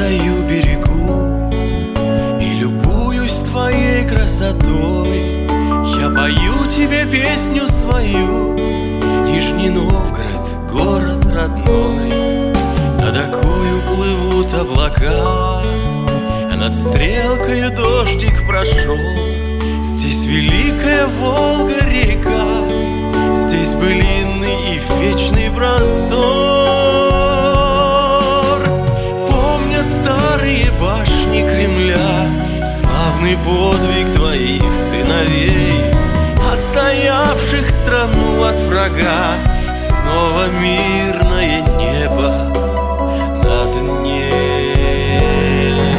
краю берегу и любуюсь твоей красотой. Я пою тебе песню свою, Нижний Новгород, город родной. Над Окою плывут облака, а над Стрелкою дождик прошел. Здесь великая Волга-река, здесь былинный и вечный простор. Помнят старые башни Кремля славный подвиг твоих сыновей, отстоявших страну от врага. Снова мирное небо над ней.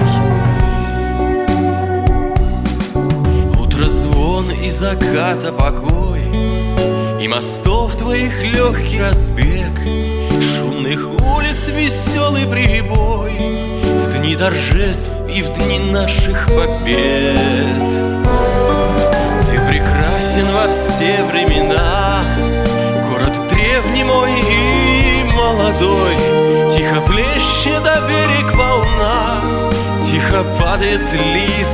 Утро звон и заката покой, и мостов твоих легкий разбег, шумных улиц веселый прибой в дни торжеств и в дни наших побед. Ты прекрасен во все времена, город древний мой и молодой. Тихо плещет о берег волна, тихо падает лист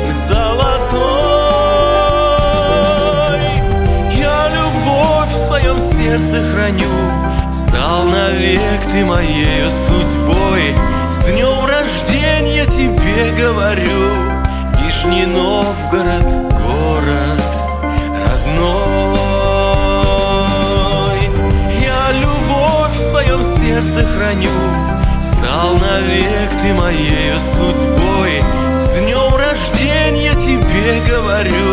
золотой. Я любовь в своем сердце храню, стал навек ты моею судьбой. С днем рождения тебе говорю, Нижний Новгород, город родной. Я любовь в своем сердце храню, стал навек ты моею судьбой. С днем рождения тебе говорю,